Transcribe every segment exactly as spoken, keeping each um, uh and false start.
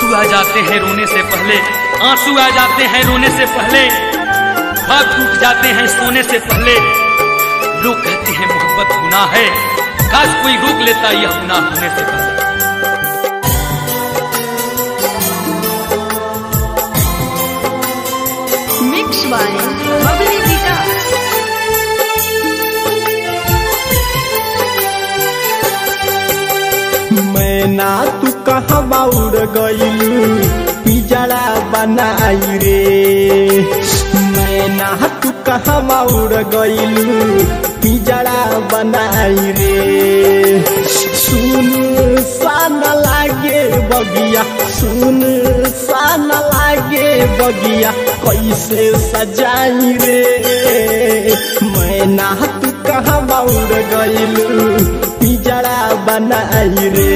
आंसू आ जाते हैं रोने से पहले, आंसू आ जाते हैं रोने से पहले, ख्वाब टूट जाते हैं सोने से पहले। लोग कहते हैं मोहब्बत गुनाह है, काश कोई रोक लेता यह गुनाह होने से पहले। मिक्स बाय बबली विकास। मैना तू कहवा उड़ गइलू पिजड़ा बनाई रे, मैना तू कहवा उड़ गइलू पिजड़ा बनाई रे। सुन सान लागे बगिया, सुन सान लागे बगिया कैसे सजाई रे। मैना तू कहवा उड़ गइलू पिजड़ा बनाई रे,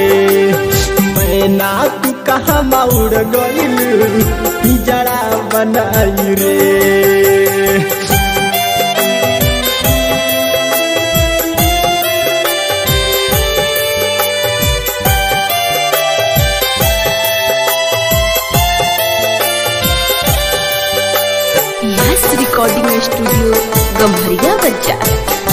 मैना तू कहवा उड़ गइलू पिजड़ा बनाई रे। यस रिकॉर्डिंग स्टूडियो गम्हरिया बाजार।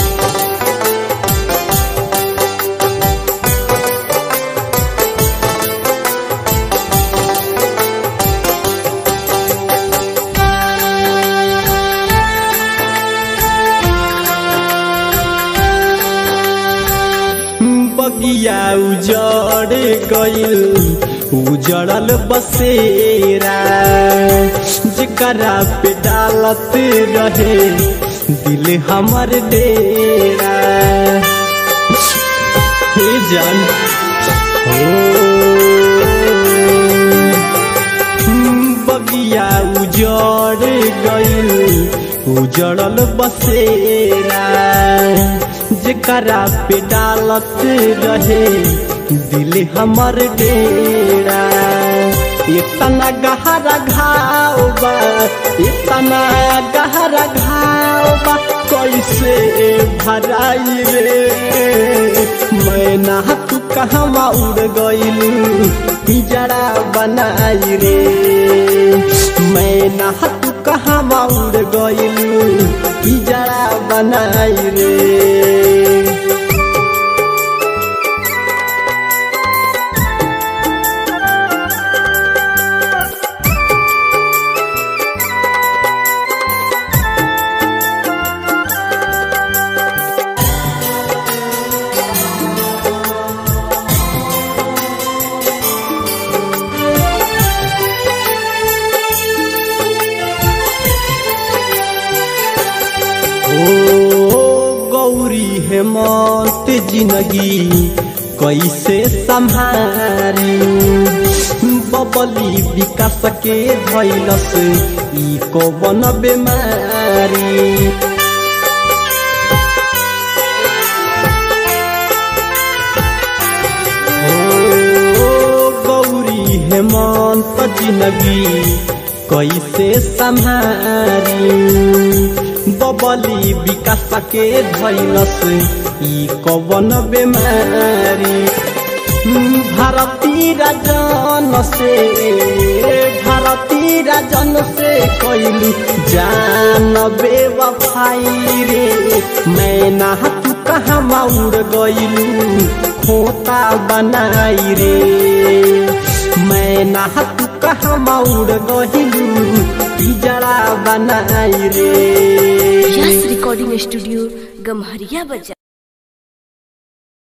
बगिया उजड़ गइल उजड़ल बसेरा, जेकरा पे डालत रहे दिल हमर डेरा। हे जान हो बगिया उजड़ गइल उजड़ल बसेरा, जेकरा पे डालत रहे दिल हमर डेरा। इतना गहरा घाव बा, इतना गहरा घाव बा कैसे भराई रे। मैना तू कहवा उड़ गइलू पिजड़ा बनाई रे, मैना तू कहवा उड़ गइलू पिजड़ा बनाई रे। गौरी हेमंत जिंदगी कैसे संभारी, बबली विकास के धैलस ई कौन बेमारी। ओ गौरी हेमंत जिंदगी कैसे संभारी, बबली विकास के धैलस ई कौन बेमारी। भारती राजन से भारती राजन से कैलू जान बेवफाई रे। मैना तू कहवा उड़ गइलू खोता बनाई रे, मैना तू कहवा उड़ गइलू पिजड़ा बनाई रे। यस रिकॉर्डिंग स्टूडियो गम्हरिया बाजार।